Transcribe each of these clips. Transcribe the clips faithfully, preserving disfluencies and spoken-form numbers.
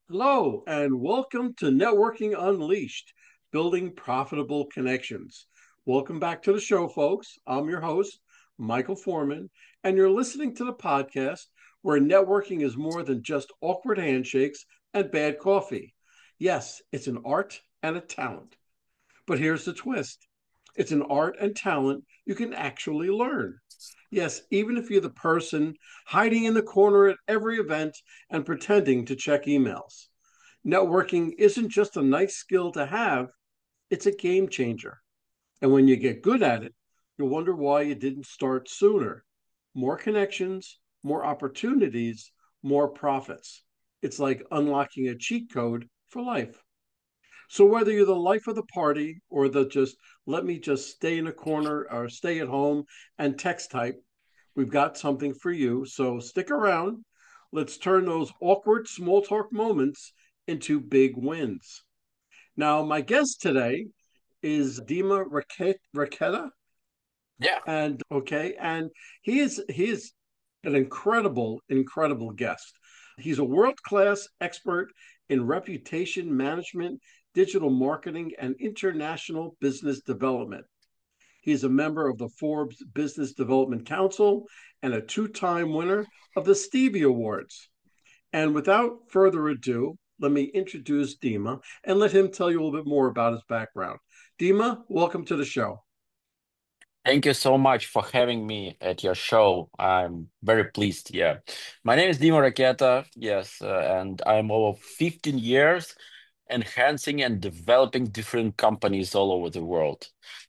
Hello, and welcome to Networking Unleashed, Building Profitable Connections. Welcome back to the show, folks. I'm your host, Michael Foreman, and you're listening to the podcast where networking is more than just awkward handshakes and bad coffee. Yes, it's an art and a talent. But here's the twist, it's an art and talent you can actually learn. Yes, even if you're the person hiding in the corner at every event and pretending to check emails. Networking isn't just a nice skill to have, it's a game changer. And when you get good at it, you'll wonder why you didn't start sooner. More connections, more opportunities, more profits. It's like unlocking a cheat code for life. So whether you're the life of the party or the just let me just stay in a corner or stay at home and text type, we've got something for you. So stick around. Let's turn those awkward small talk moments into big wins. Now, my guest today is Dima Raketa, Yeah. and okay, and he is he is an incredible, incredible guest. He's a world-class expert in reputation management, digital marketing, and international business development. He's a member of the Forbes Business Development Council and a two-time winner of the Stevie Awards. And without further ado, let me introduce Dima and let him tell you a little bit more about his background. Dima, welcome to the show. Thank you so much for having me at your show. I'm very pleased. Yeah. My name is Dimo Raketa. Yes. Uh, and I'm over fifteen years enhancing and developing different companies all over the world.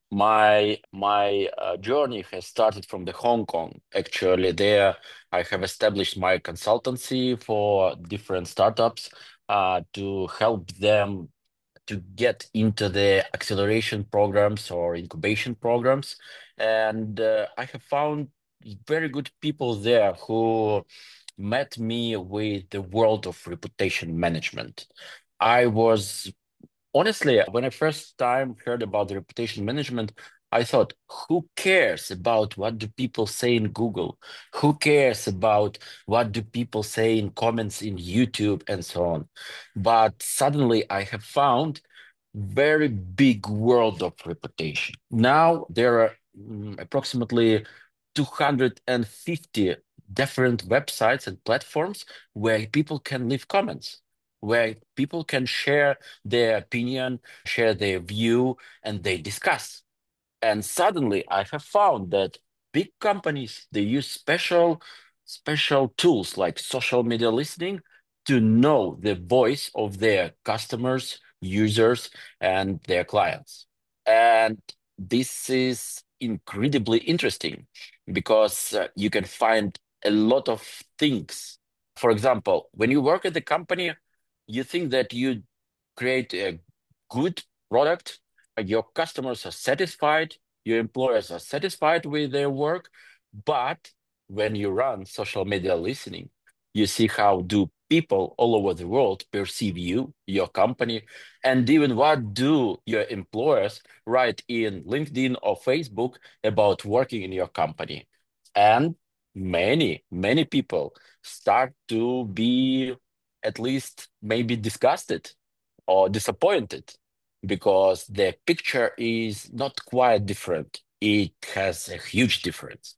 My my uh, journey has started from the Hong Kong. Actually, there I have established my consultancy for different startups uh, to help them to get into the acceleration programs or incubation programs. And uh, I have found very good people there who met me with the world of reputation management. I was Honestly, when I first time heard about the reputation management, I thought, who cares about what do people say in Google? Who cares about what do people say in comments in YouTube and so on? But suddenly I have found very big world of reputation. Now there are mm, approximately two hundred fifty different websites and platforms where people can leave comments, where people can share their opinion, share their view, and they discuss. And suddenly I have found that big companies, they use special special tools like social media listening to know the voice of their customers, users, and their clients. And this is incredibly interesting because uh, you can find a lot of things. For example, when you work at the company, you think that you create a good product, uh, your customers are satisfied, your employers are satisfied with their work, but when you run social media listening, you see how do people all over the world perceive you, your company, and even what do your employers write in LinkedIn or Facebook about working in your company. And many, many people start to be at least maybe disgusted or disappointed because the picture is not quite different. It has a huge difference.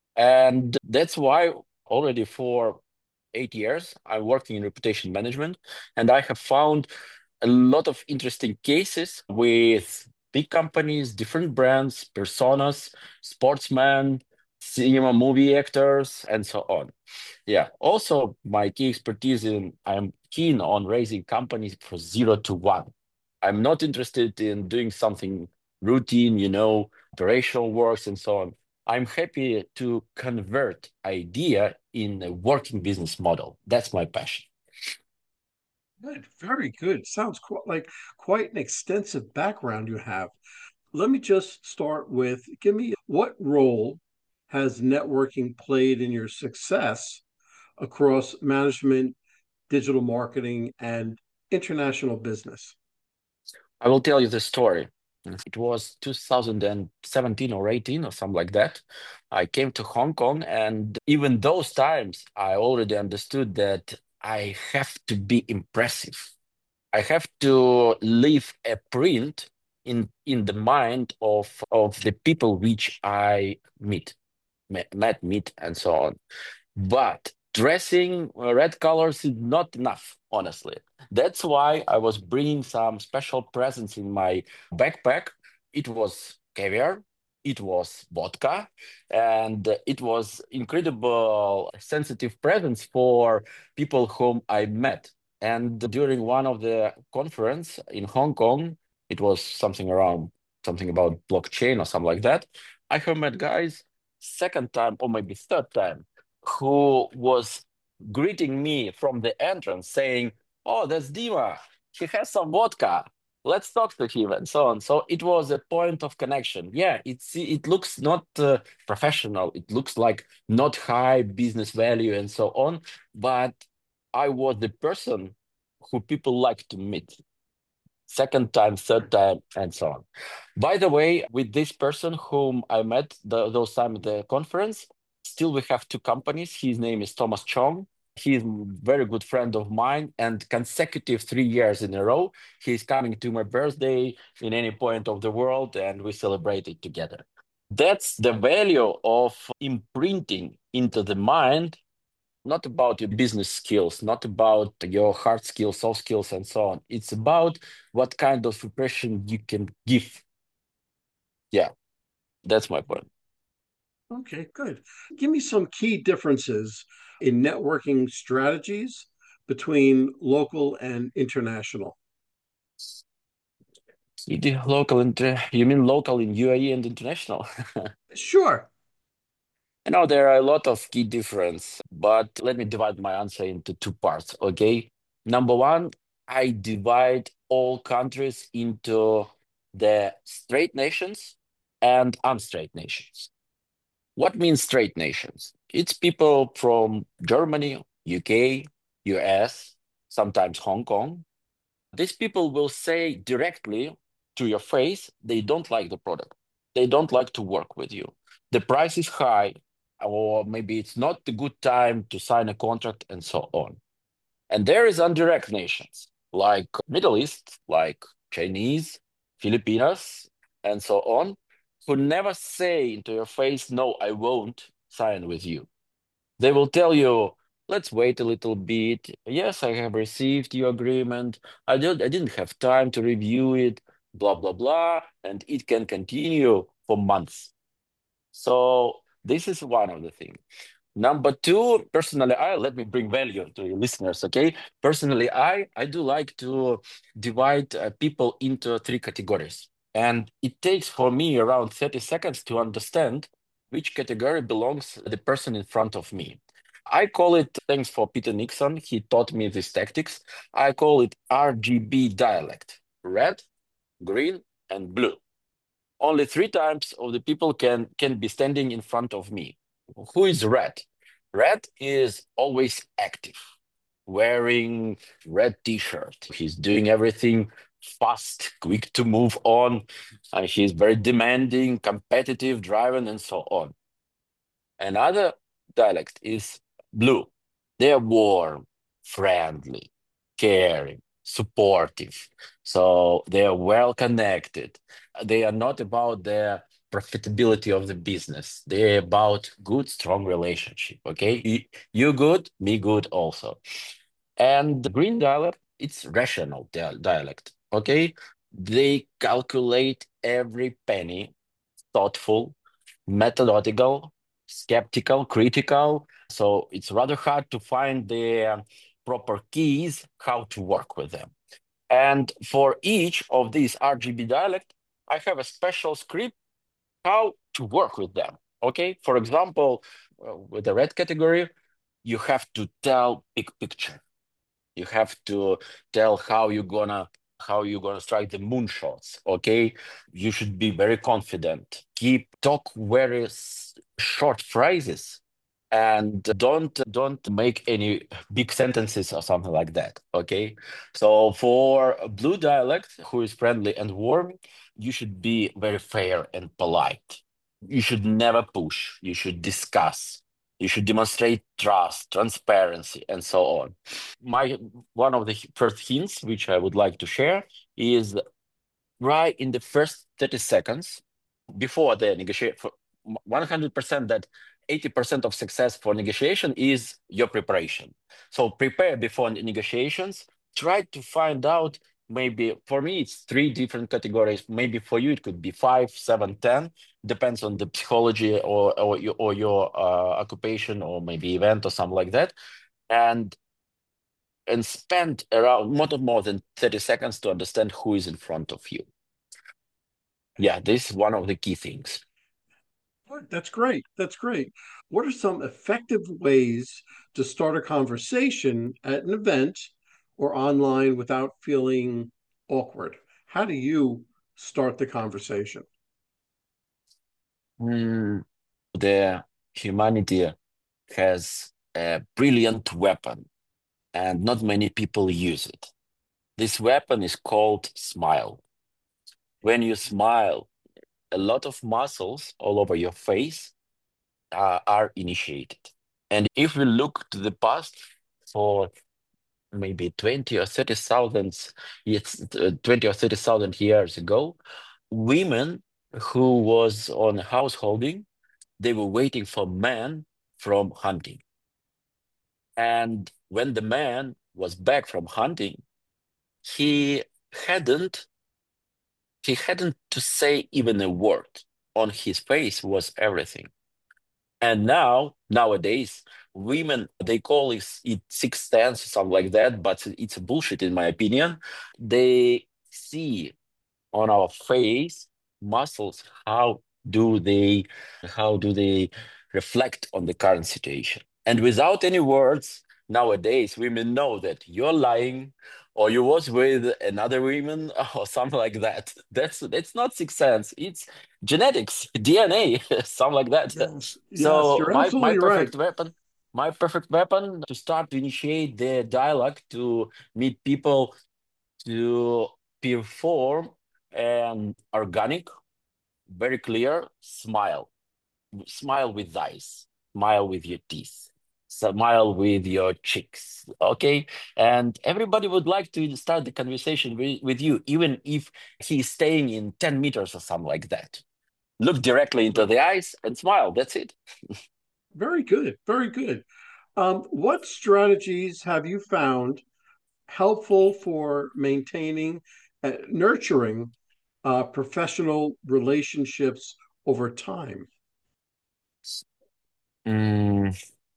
And that's why already for eight years, I'm working in reputation management, and I have found a lot of interesting cases with big companies, different brands, personas, sportsmen, cinema movie actors, and so on. Yeah. Also, my key expertise in I'm keen on raising companies for zero to one. I'm not interested in doing something routine, you know, operational works and so on. I'm happy to convert idea in a working business model. That's my passion. Good, very good. Sounds quite like quite an extensive background you have. Let me just start with give me what role has networking played in your success across management, digital marketing, and international business? I will tell you the story. It was two thousand seventeen or eighteen or something like that. I came to Hong Kong, and even those times, I already understood that I have to be impressive. I have to leave a print in in the mind of of the people which I meet, met, met, meet, and so on. But dressing uh, red colors is not enough, honestly. That's why I was bringing some special presents in my backpack. It was caviar, it was vodka, and it was incredible sensitive presents for people whom I met. And during one of the conference in Hong Kong, it was something around something about blockchain or something like that. I have met guys second time or maybe third time who was greeting me from the entrance saying, "Oh, that's Dima. He has some vodka. Let's talk to him," and so on. So it was a point of connection. Yeah, it's it looks not uh, professional. It looks like not high business value and so on. But I was the person who people like to meet second time, third time, and so on. By the way, with this person whom I met the, those time at the conference, still we have two companies. His name is Thomas Chong. He's a very good friend of mine, and consecutive three years in a row, he's coming to my birthday in any point of the world, and we celebrate it together. That's the value of imprinting into the mind, not about your business skills, not about your hard skills, soft skills, and so on. It's about what kind of impression you can give. Yeah, that's my point. Okay, good. Give me some key differences in networking strategies between local and international. You do local, inter you mean local in U A E and international? Sure. I know there are a lot of key difference, but let me divide my answer into two parts, okay? Number one, I divide all countries into the straight nations and unstraight nations. What means straight nations? It's people from Germany, U K, U S, sometimes Hong Kong. These people will say directly to your face they don't like the product. They don't like to work with you. The price is high, or maybe it's not the good time to sign a contract, and so on. And there is indirect nations like Middle East, like Chinese, Filipinos, and so on, who never say into your face, "No, I won't sign with you." They will tell you, "Let's wait a little bit. Yes, I have received your agreement. I don't, I didn't have time to review it, blah, blah, blah." And it can continue for months. So this is one of the things. Number two, personally, I let me bring value to your listeners, okay? Personally, I I do like to divide uh, people into three categories, and it takes for me around thirty seconds to understand which category belongs to the person in front of me. I call it, thanks for Peter Nixon, he taught me these tactics. I call it R G B dialect: red, green, and blue. Only three types of the people can can be standing in front of me. Who is red? Red is always active, wearing red t-shirt. He's doing everything fast, quick to move on, and he's very demanding, competitive, driven, and so on. Another dialect is blue. They're warm, friendly, caring, supportive. So they are well connected. They are not about the profitability of the business. They're about good, strong relationship. Okay. You, you good, me good also. And the green dialect, it's rational dia- dialect. Okay. They calculate every penny, thoughtful, methodological, skeptical, critical. So it's rather hard to find the um, proper keys how to work with them. And for each of these R G B dialect, I have a special script how to work with them. Okay, for example, uh, with the red category, you have to tell big picture. You have to tell how you're gonna how you're gonna strike the moonshots. Okay, you should be very confident. Keep talk very s- short phrases, and don't don't make any big sentences or something like that. Okay, so for a blue dialect who is friendly and warm, you should be very fair and polite. You should never push. You should discuss. You should demonstrate trust, transparency, and so on. My one of the first hints which I would like to share is right in the first thirty seconds before the negotiation, for one hundred percent that eighty percent of success for negotiation is your preparation. So prepare before negotiations. Try to find out, maybe for me it's three different categories. Maybe for you it could be five, seven, ten. Depends on the psychology or or your, or your uh, occupation or maybe event or something like that. And and spend around not more than thirty seconds to understand who is in front of you. Yeah, this is one of the key things. That's great. That's great. What are some effective ways to start a conversation at an event or online without feeling awkward? How do you start the conversation? Mm, the humanity has a brilliant weapon, and not many people use it. This weapon is called smile. When you smile, a lot of muscles all over your face uh, are initiated. And if we look to the past for maybe twenty or thirty thousand, yes, uh, twenty or thirty thousand years ago, women who was on householding, they were waiting for men from hunting. And when the man was back from hunting, he hadn't he hadn't to say even a word. On his face was everything. And now, nowadays, women, they call it, it sixth sense or something like that, but it's a bullshit in my opinion. They see on our face muscles, how do they how do they reflect on the current situation, and without any words, nowadays women know that you're lying or you was with another woman or something like that. That's that's not sixth sense, it's genetics, DNA, something like that. Yes, yes, So you're my my absolutely right. perfect weapon my perfect weapon to start to initiate the dialogue, to meet people, to perform an organic, very clear smile. Smile with eyes, smile with your teeth, smile with your cheeks. Okay. And everybody would like to start the conversation with, with you, even if he's staying in ten meters or something like that. Look directly into Right. the eyes and smile. That's it. Very good. Very good. Um, what strategies have you found helpful for maintaining, uh, nurturing uh, professional relationships over time? Mm,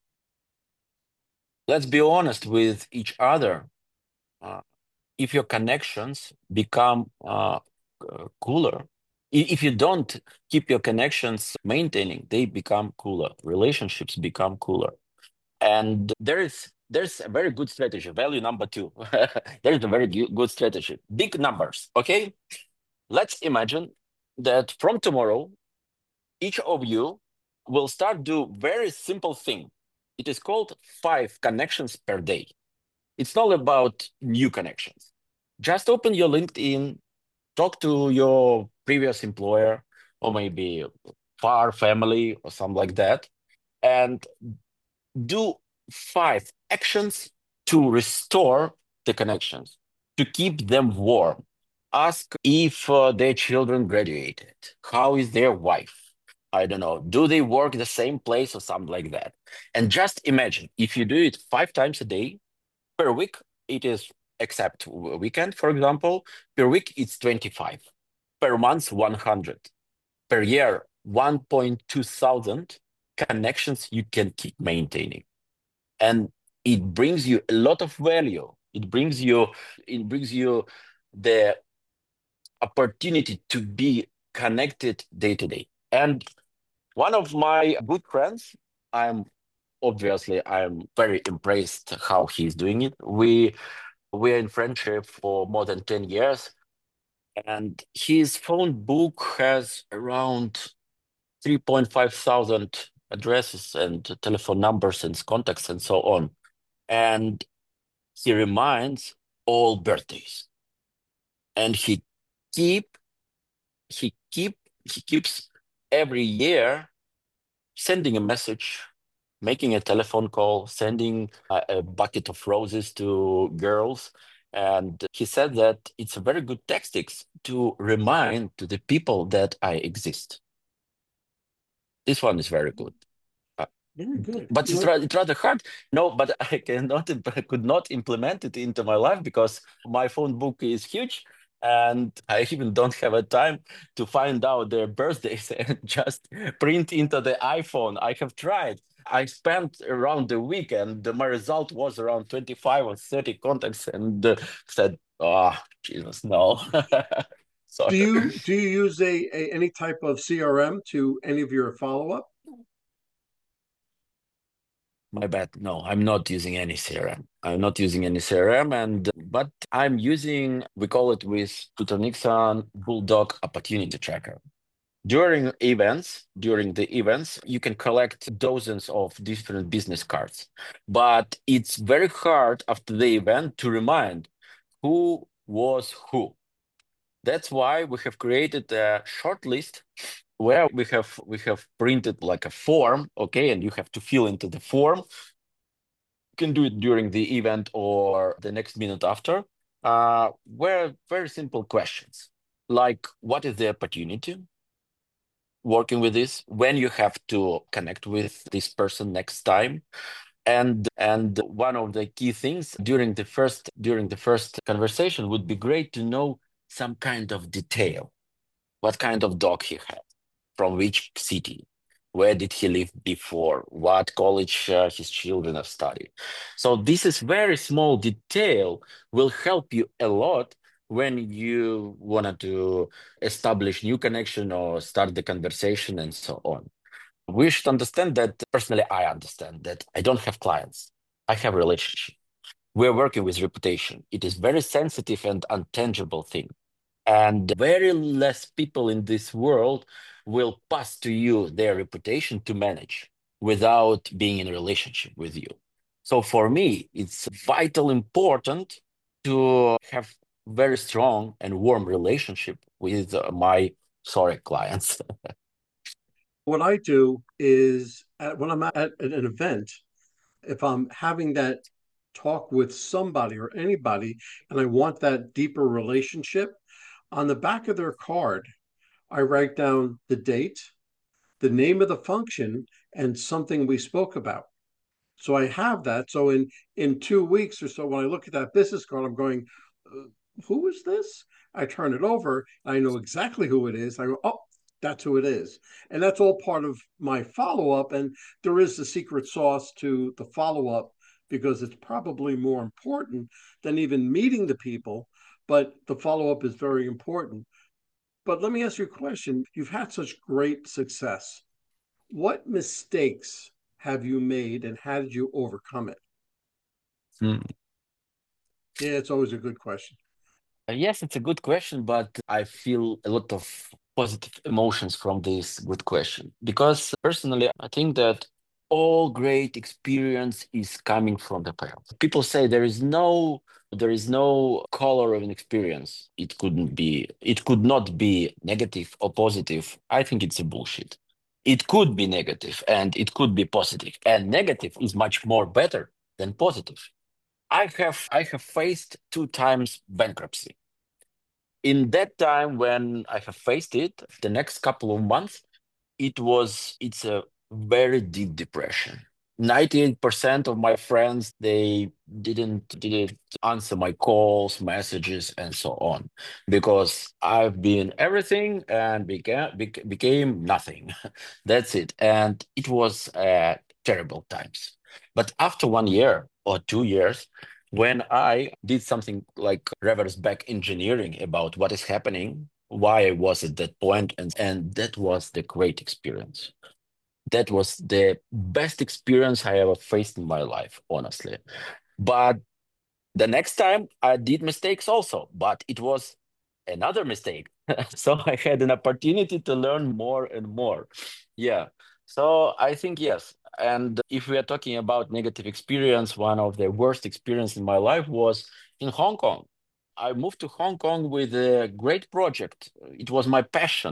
let's be honest with each other. Uh, if your connections become uh, uh, cooler, i- if you don't keep your connections maintaining, they become cooler. Relationships become cooler. And there is there's a very good strategy. Value number two. There's a very gu- good strategy. Big numbers. Okay. Let's imagine that from tomorrow, each of you will start do very simple thing. It is called five connections per day. It's not about new connections. Just open your LinkedIn, talk to your previous employer, or maybe far family or something like that, and do five actions to restore the connections, to keep them warm. Ask if uh, their children graduated. How is their wife? I don't know. Do they work the same place or something like that? And just imagine if you do it five times a day per week, it is, except weekend, for example, per week it's twenty-five, per month one hundred, per year one point two thousand connections you can keep maintaining. And it brings you a lot of value. It brings you it brings you the opportunity to be connected day to day. And one of my good friends, I'm obviously I'm very impressed how he's doing it. We we're in friendship for more than ten years, and his phone book has around three point five thousand addresses and telephone numbers and contacts and so on. And he reminds all birthdays. And he keep he keep he keeps every year sending a message, making a telephone call, sending a, a bucket of roses to girls. And he said that it's a very good tactics to remind to the people that I exist. This one is very good. Uh, Very good. But You it's, know, ra- it's rather hard. No, but I cannot, imp- could not implement it into my life because my phone book is huge, and I even don't have a time to find out their birthdays and just print into the iPhone. I have tried. I spent around a week, and my result was around twenty-five or thirty contacts, and uh, said, "Oh, Jesus, no." do Sorry. you do you use a, a any type of C R M to any of your follow up? My bad. No, I'm not using any C R M. I'm not using any C R M, and but I'm using, we call it with Tutor Nixon Bulldog Opportunity Tracker. During events, during the events, you can collect dozens of different business cards, but it's very hard after the event to remind who was who. That's why we have created a short list where we have we have printed like a form, okay, and you have to fill into the form. Can do it during the event or the next minute after, uh, were very simple questions like what is the opportunity working with this, when you have to connect with this person next time, and and one of the key things during the first during the first conversation would be great to know some kind of detail, what kind of dog he had, from which city, where did he live before, what college uh, his children have studied. So this is very small detail will help you a lot when you wanted to establish new connection or start the conversation and so on. We should understand that personally, I understand that I don't have clients. I have relationship. We're working with reputation. It is very sensitive and untangible thing. And very less people in this world will pass to you their reputation to manage without being in a relationship with you. So for me, it's vital important to have very strong and warm relationship with uh, my sorry clients. What I do is at, when I'm at an event, if I'm having that talk with somebody or anybody and I want that deeper relationship, on the back of their card, I write down the date, the name of the function, and something we spoke about. So I have that. So in in two weeks or so, when I look at that business card, I'm going, uh, "Who is this?" I turn it over. I know exactly who it is. I go, "Oh, that's who it is," and that's all part of my follow up. And there is the secret sauce to the follow up because it's probably more important than even meeting the people. But the follow up is very important. But let me ask you a question. You've had such great success. What mistakes have you made and how did you overcome it? Hmm. Yeah, it's always a good question. Uh, Yes, it's a good question, but I feel a lot of positive emotions from this good question because personally, I think that all great experience is coming from the past. People say there is no there is no color of an experience. It couldn't be it could not be negative or positive. I think it's a bullshit. It could be negative and it could be positive, and negative is much more better than positive. I have I have faced two times bankruptcy. In that time when I have faced it, the next couple of months, it was it's a very deep depression. ninety-eight percent of my friends, they didn't didn't answer my calls, messages, and so on, because I've been everything and became bec- became nothing. That's it. And it was uh, terrible times. But after one year or two years, when I did something like reverse back engineering about what is happening, why I was at that point, and, and that was the great experience. That was the best experience I ever faced in my life, honestly. But the next time I did mistakes also, but it was another mistake. So I had an opportunity to learn more and more. Yeah. So I think yes. And if we are talking about negative experience, one of the worst experience in my life was in Hong Kong. I moved to Hong Kong with a great project. It was my passion.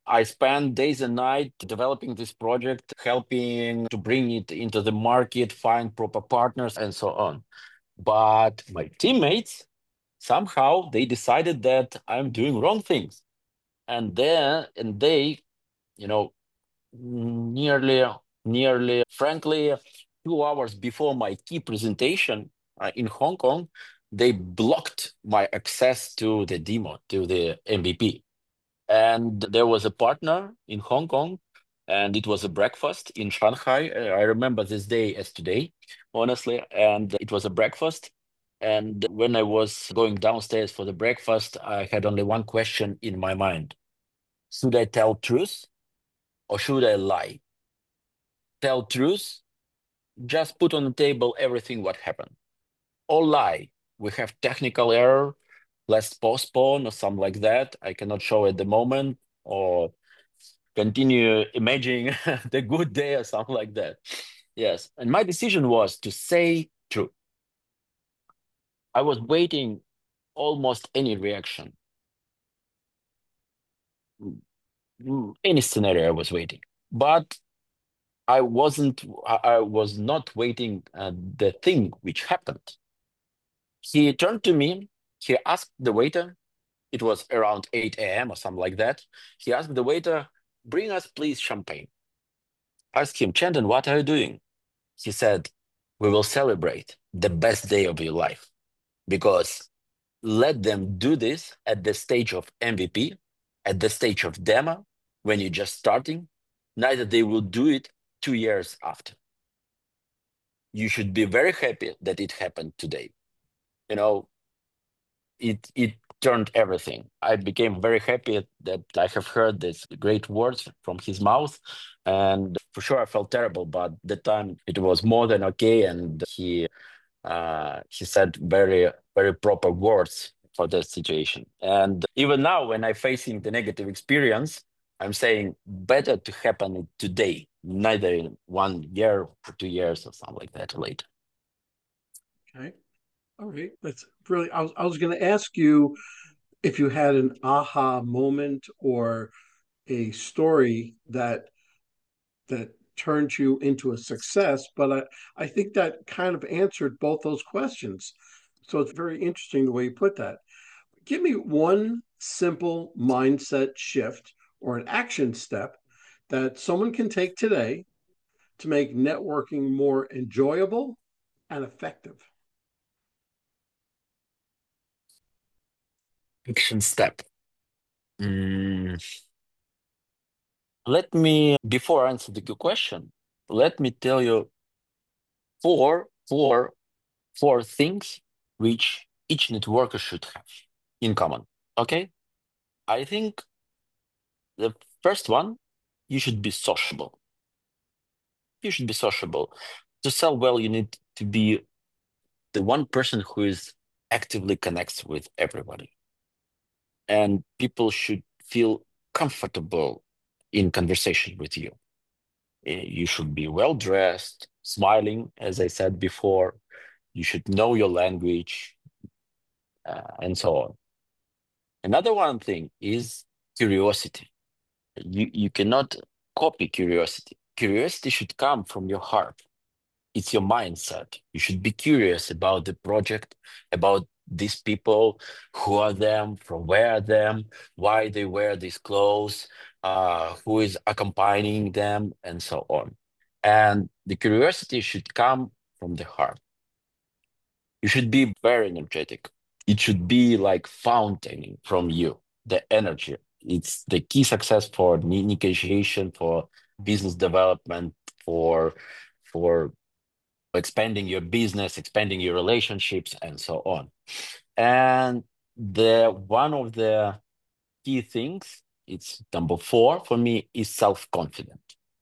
I spent days and night developing this project, helping to bring it into the market, find proper partners, and so on. But my teammates, somehow they decided that I'm doing wrong things. And then and they, you know, nearly nearly frankly, two hours before my key presentation uh, in Hong Kong, they blocked my access to the demo, to the M V P. And there was a partner in Hong Kong, and it was a breakfast in Shanghai. Uh, I remember this day as today, honestly. And it was a breakfast. And when I was going downstairs for the breakfast, I had only one question in my mind. Should I tell truth or should I lie? Tell truth, just put on the table everything what happened. Or lie, we have technical error, let's postpone or something like that. I cannot show at the moment, or continue imagining the good day or something like that. Yes. And my decision was to say true. I was waiting almost any reaction, mm, any scenario I was waiting. But I wasn't, I I was not waiting uh, the thing which happened. He turned to me, he asked the waiter, it was around eight a m or something like that. He asked the waiter, bring us please champagne. I asked him, Chandon, what are you doing? He said, we will celebrate the best day of your life because let them do this at the stage of M V P, at the stage of demo, when you're just starting. Neither they will do it two years after. You should be very happy that it happened today. You know, it it turned everything. I became very happy that I have heard these great words from his mouth. And for sure, I felt terrible, but the time it was more than okay. And he uh, he said very, very proper words for that situation. And even now, when I'm facing the negative experience, I'm saying better to happen today, neither in one year or two years or something like that later. Okay. All right. That's really, I was, I was going to ask you if you had an aha moment or a story that that turned you into a success, but I, I think that kind of answered both those questions. So it's very interesting the way you put that. Give me one simple mindset shift or an action step that someone can take today to make networking more enjoyable and effective. Action step. Mm, let me, before I answer the question, let me tell you four, four, four things which each networker should have in common. Okay? I think the first one, you should be sociable. You should be sociable. To sell well, you need to be the one person who is actively connects with everybody. And people should feel comfortable in conversation with you. Eh, You should be well dressed, smiling, as I said before. You should know your language, uh, and so on. Another one thing is curiosity. You you cannot copy curiosity. Curiosity should come from your heart. It's your mindset. You should be curious about the project, about these people, who are them, from where are them, why they wear these clothes, uh, who is accompanying them, and so on. And the curiosity should come from the heart. You should be very energetic. It should be like fountaining from you, the energy. It's the key success for ne- negotiation, for business development, for for expanding your business, expanding your relationships, and so on. And the one of the key things, it's number four for me, is self-confident.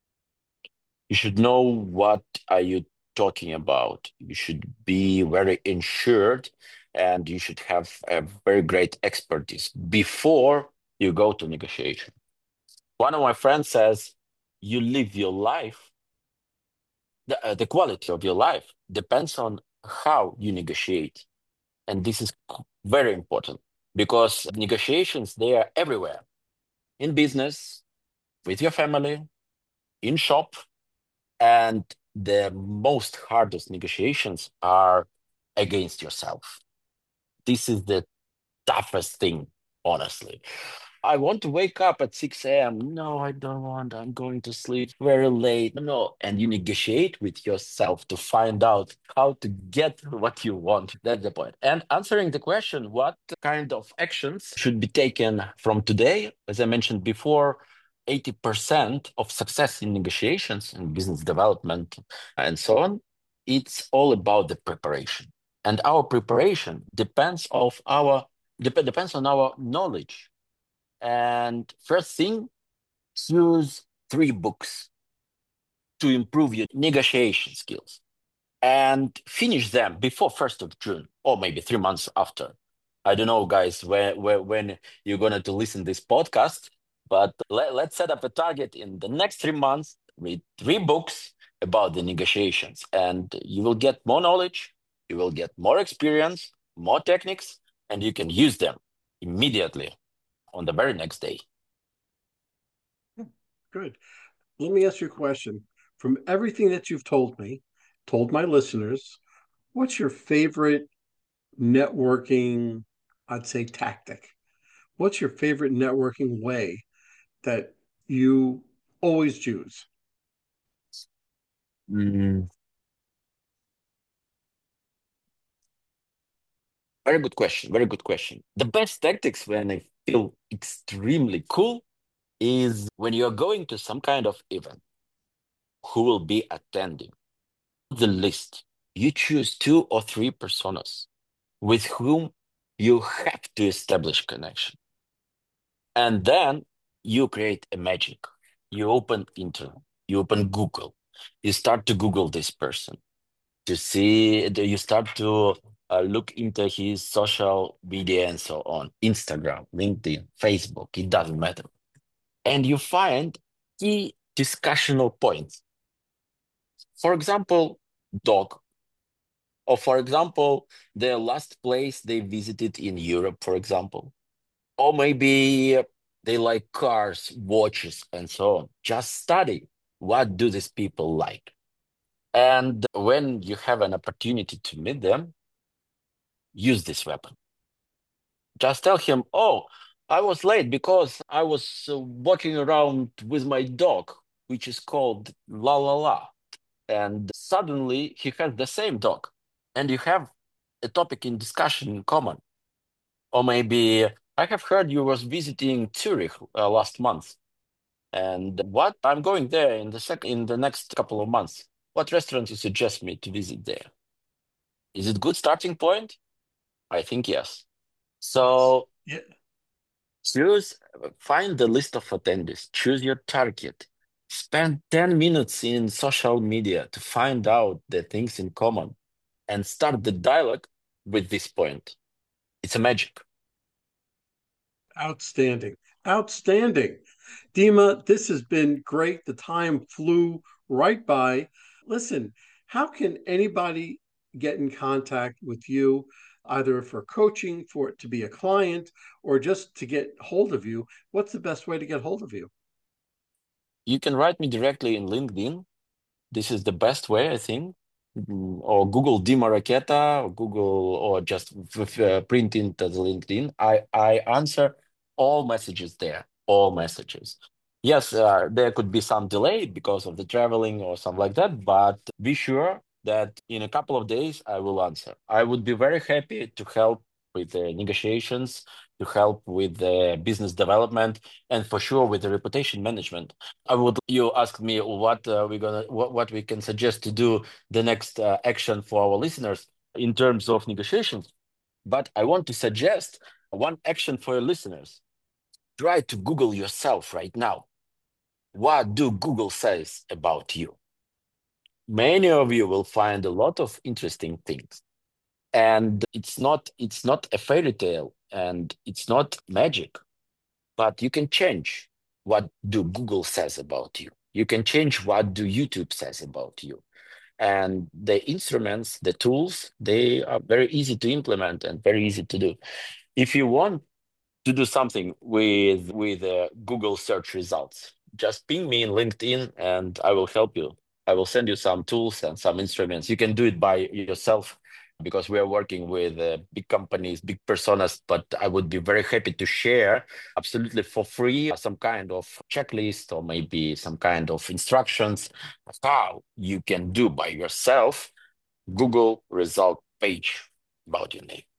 You should know what are you talking about. You should be very insured and you should have a very great expertise before you go to negotiation. One of my friends says, you live your life, the, uh, the quality of your life depends on how you negotiate. And this is c- very important because negotiations, they are everywhere in business. with your family, in shop, and the most hardest negotiations are against yourself. This is the toughest thing, honestly. I want to wake up at six a m. No, I don't want. I'm going to sleep very late. No. And you negotiate with yourself to find out how to get what you want. That's the point. And answering the question, what kind of actions should be taken from today? As I mentioned before, eighty percent of success in negotiations and business development and so on, it's all about the preparation. And our preparation depends of our dep- depends on our knowledge. And first thing, choose three books to improve your negotiation skills and finish them before first of June or maybe three months after. I don't know, guys, when, when, when you're going to listen this podcast, but let, let's set up a target in the next three months, read three books about the negotiations, and you will get more knowledge, you will get more experience, more techniques, and you can use them immediately on the very next day. Good. Let me ask you a question. From everything that you've told me, told my listeners, what's your favorite networking, I'd say, tactic? What's your favorite networking way that you always choose? Mm, very good question. Very good question. The best tactics when I feel extremely cool is when you're going to some kind of event, who will be attending the list. You choose two or three personas with whom you have to establish connection. And then you create a magic. You open internet, you open Google, you start to Google this person to see, you start to uh, look into his social media and so on, Instagram, LinkedIn, Facebook, it doesn't matter. And you find key discussional points. For example, dog, or for example, the last place they visited in Europe, for example, or maybe they like cars, watches, and so on. Just study what do these people like. And when you have an opportunity to meet them, use this weapon. Just tell him, oh, I was late because I was uh, walking around with my dog, which is called La La La. And suddenly he has the same dog. And you have a topic in discussion in common. Or maybe I have heard you was visiting Zurich uh, last month. And what I'm going there in the sec in the next couple of months. What restaurant you suggest me to visit there? Is it good starting point? I think yes. Yes. So Yeah. choose, find the list of attendees, choose your target, spend ten minutes in social media to find out the things in common and start the dialogue with this point. It's a magic. Outstanding. Outstanding. Dima, this has been great. The time flew right by. Listen, how can anybody get in contact with you, either for coaching, for it to be a client, or just to get hold of you? What's the best way to get hold of you? You can write me directly in LinkedIn. This is the best way, I think. Mm, Or Google Dima Raketa, or Google, or just f- uh, print into the LinkedIn. I, I answer all messages there, all messages. Yes, uh, there could be some delay because of the traveling or something like that, but be sure that in a couple of days I will answer. I would be very happy to help with the negotiations, to help with the business development, and for sure with the reputation management. I would you ask me what uh, we gonna what, what we can suggest to do the next uh, action for our listeners in terms of negotiations. But I want to suggest one action for your listeners. Try to Google yourself right now. What do Google says about you? Many of you will find a lot of interesting things. And it's not it's not a fairy tale and it's not magic, but you can change what do Google says about you. You can change what do YouTube says about you. And the instruments, the tools, they are very easy to implement and very easy to do. If you want to do something with with uh, Google search results, just ping me in LinkedIn and I will help you. I will send you some tools and some instruments. You can do it by yourself because we are working with uh, big companies, big personas, but I would be very happy to share absolutely for free some kind of checklist or maybe some kind of instructions of how you can do by yourself Google result page about your name.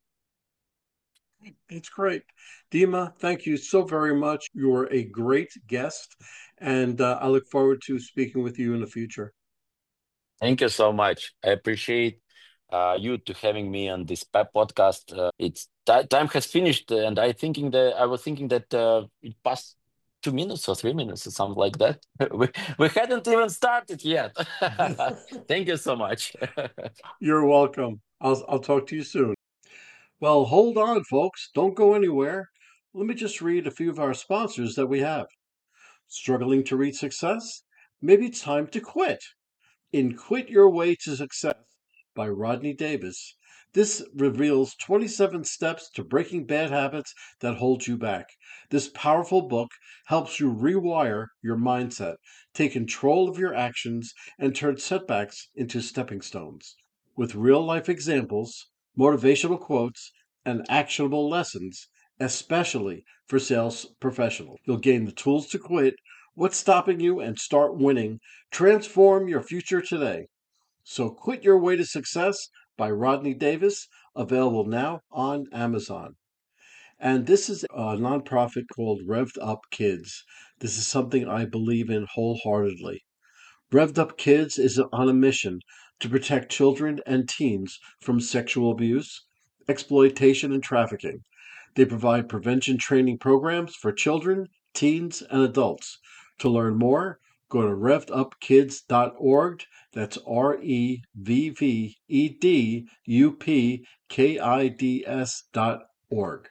It's great. Dima, thank you so very much. You're a great guest, and uh, I look forward to speaking with you in the future. Thank you so much. I appreciate uh, you to having me on this pa- podcast. Uh, it's ti- time has finished, and I thinking that I was thinking that uh, it passed two minutes or three minutes or something like that. we we hadn't even started yet. Thank you so much. You're welcome. I'll, I'll talk to you soon. Well, hold on, folks. Don't go anywhere. Let me just read a few of our sponsors that we have. Struggling to reach success? Maybe it's time to quit. In Quit Your Way to Success by Rodney Davis, this reveals twenty-seven steps to breaking bad habits that hold you back. This powerful book helps you rewire your mindset, take control of your actions, and turn setbacks into stepping stones. With real life examples, motivational quotes, and actionable lessons, especially for sales professionals, you'll gain the tools to quit, what's stopping you, and start winning. Transform your future today. So, Quit Your Way to Success by Rodney Davis, available now on Amazon. And this is a nonprofit called Revved Up Kids. This is something I believe in wholeheartedly. Revved Up Kids is on a mission to protect children and teens from sexual abuse, exploitation, and trafficking. They provide prevention training programs for children, teens, and adults. To learn more, go to revved up kids dot org. That's R E V V E D U P K I D S dot org.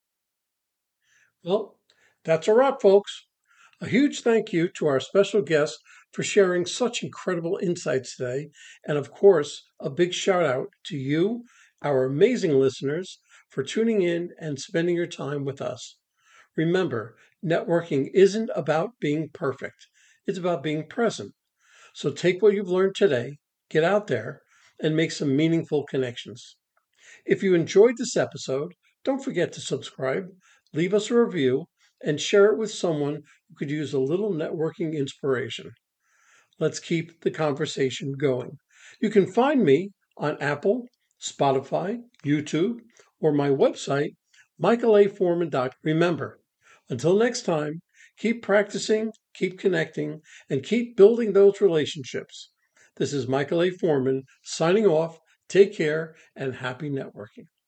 Well, that's a wrap, folks. A huge thank you to our special guest for sharing such incredible insights today. And of course, a big shout out to you, our amazing listeners, for tuning in and spending your time with us. Remember, networking isn't about being perfect, it's about being present. So take what you've learned today, get out there, and make some meaningful connections. If you enjoyed this episode, don't forget to subscribe, leave us a review, and share it with someone who could use a little networking inspiration. Let's keep the conversation going. You can find me on Apple, Spotify, YouTube, or my website, michael a foreman dot com. Remember, until next time, keep practicing, keep connecting, and keep building those relationships. This is Michael A. Foreman signing off. Take care and happy networking.